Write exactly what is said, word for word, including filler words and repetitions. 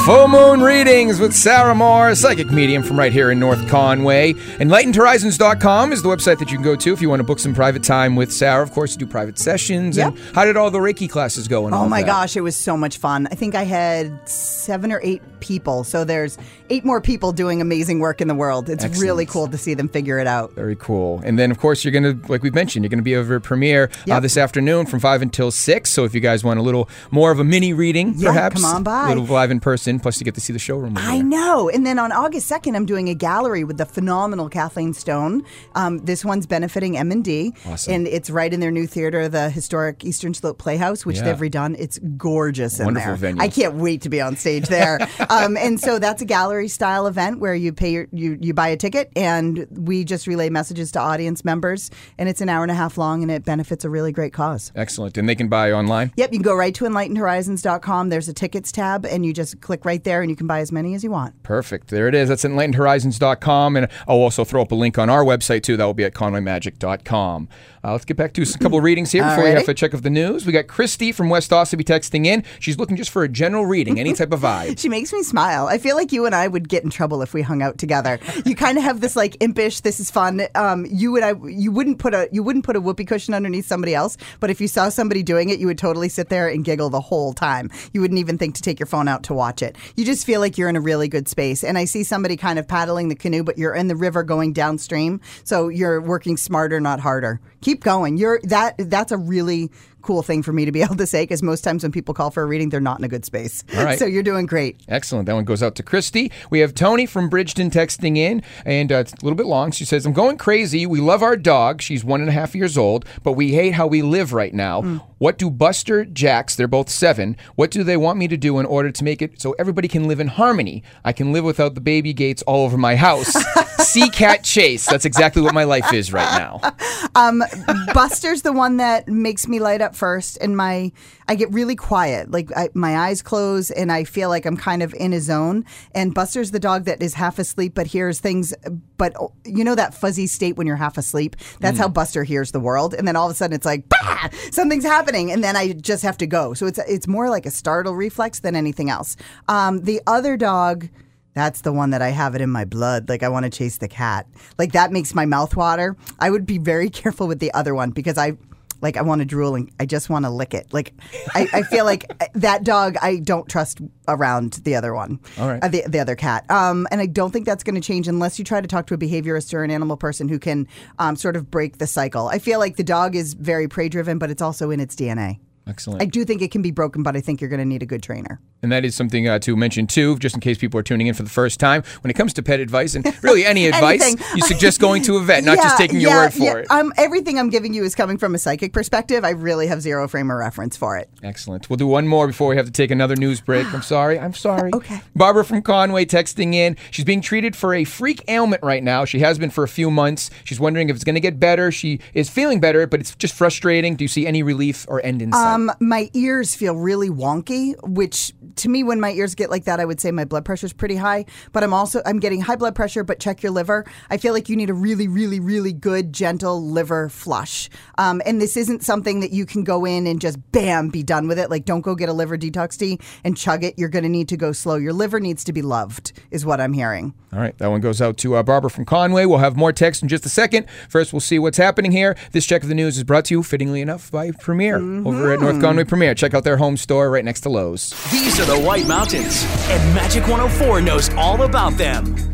Full Moon Readings with Sarah Moore, psychic medium from right here in North Conway. Enlightened Horizons dot com is the website that you can go to if you want to book some private time with Sarah. Of course, you do private sessions. Yep. And how did all the Reiki classes go? And oh all my that? gosh, it was so much fun. I think I had seven or eight people. So there's eight more people doing amazing work in the world. It's Excellent. really cool to see them figure it out. Very cool. And then, of course, you're going to, like we've mentioned, you're going to be over at Premiere Yep. uh, this afternoon from five until six. So if you guys want a little more of a mini reading, Yeah, perhaps. come on by. A little live in person, plus you get to see the showroom. over I there. know. And then on August second, I'm doing a gallery with the phenomenal Kathleen Stone. Um, this one's benefiting M and D. Awesome. And it's right in their new theater, the historic Eastern Slope Playhouse, which Yeah. they've redone. It's gorgeous in Wonderful there. venue. I can't wait to be on stage there. um, and so that's a gallery style event where you pay your, you, you buy a ticket and we just relay messages to audience members. And it's an hour and a half long and it benefits a really great cause. Excellent. And they can buy online? Yep, you can go right to enlightened horizons dot com. There's a tickets tab and you just click right there and you can buy as many as you want. Perfect. There it is. That's enlightened horizons dot com. And I'll also throw up a link on our website, too. That will be at conway magic dot com. Uh, let's get back to a couple of readings here before we Alrighty. have a check of the news. We got Christy from West Ossipee texting in. She's looking just for a general reading, any type of vibe. She makes me smile. I feel like you and I would get in trouble if we hung out together. You kind of have this like impish, this is fun. Um, you and I, you wouldn't put a you wouldn't put a whoopee cushion underneath somebody else, but if you saw somebody doing it, you would totally sit there and giggle the whole time. You wouldn't even think to take your phone out to watch it. You just feel like you're in a really good space. And I see somebody kind of paddling the canoe, but you're in the river going downstream, so you're working smarter, not harder. Keep going. You're that. That's a really cool thing for me to be able to say, because most times when people call for a reading, they're not in a good space. All right. So you're doing great. Excellent. That one goes out to Christy. We have Tony from Bridgeton texting in, and uh, it's a little bit long. She says, I'm going crazy. We love our dog. She's one and a half years old, but we hate how we live right now. Mm. What do Buster, Jax, they're both seven, what do they want me to do in order to make it so everybody can live in harmony? I can live without the baby gates all over my house. See Cat Chase. That's exactly what my life is right now. Um, Buster's the one that makes me light up first, and my I get really quiet. Like I, my eyes close, and I feel like I'm kind of in a zone. And Buster's the dog that is half asleep but hears things. But you know that fuzzy state when you're half asleep? That's mm. how Buster hears the world. And then all of a sudden it's like, bah! Something's happening, and then I just have to go. So it's it's more like a startle reflex than anything else. Um, the other dog. That's the one that I have it in my blood. Like, I want to chase the cat. Like, that makes my mouth water. I would be very careful with the other one because I, like, I want to drool and I just want to lick it. Like, I, I feel like that dog I don't trust around the other one. All right. Uh, the, the other cat. Um, and I don't think that's going to change unless you try to talk to a behaviorist or an animal person who can um, sort of break the cycle. I feel like the dog is very prey-driven, but it's also in its D N A. Excellent. I do think it can be broken, but I think you're going to need a good trainer. And that is something uh, to mention, too, just in case people are tuning in for the first time. When it comes to pet advice, and really any advice, you suggest going to a vet, not yeah, just taking your yeah, word for yeah. it. Um, everything I'm giving you is coming from a psychic perspective. I really have zero frame of reference for it. Excellent. We'll do one more before we have to take another news break. I'm sorry. I'm sorry. Okay. Barbara from Conway texting in. She's being treated for a freak ailment right now. She has been for a few months. She's wondering if it's going to get better. She is feeling better, but it's just frustrating. Do you see any relief or end in sight? Um, my ears feel really wonky, which to me, when my ears get like that, I would say my blood pressure is pretty high. But I'm also I'm getting high blood pressure. But check your liver. I feel like you need a really, really, really good, gentle liver flush. Um, and this isn't something that you can go in and just bam, be done with it. Like, don't go get a liver detox tea and chug it. You're going to need to go slow. Your liver needs to be loved, is what I'm hearing. All right, that one goes out to uh, Barbara from Conway. We'll have more text in just a second. First, we'll see what's happening here. This check of the news is brought to you, fittingly enough, by Premier mm-hmm. over at North Conway Premier. Check out their home store right next to Lowe's. These are the White Mountains, and Magic one oh four knows all about them.